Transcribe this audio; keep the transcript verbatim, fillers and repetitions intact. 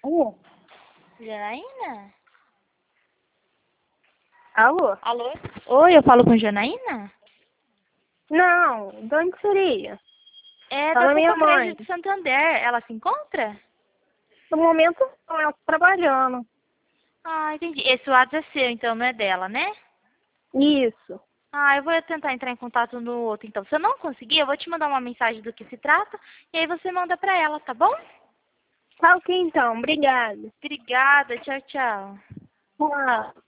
Alô? Janaína? Alô? Alô? Oi, eu falo com Janaína? Não, de onde seria? É da Fala minha Santo mãe. de Santander. Ela se encontra? No momento, não, ela tá trabalhando. Ah, entendi. Esse WhatsApp é seu, então, não é dela, né? Isso. Ah, eu vou tentar entrar em contato no outro, então. Se eu não conseguir, eu vou te mandar uma mensagem do que se trata e aí você manda pra ela, tá bom? Tá ok, então. Obrigada. Obrigada, tchau, tchau. Tchau.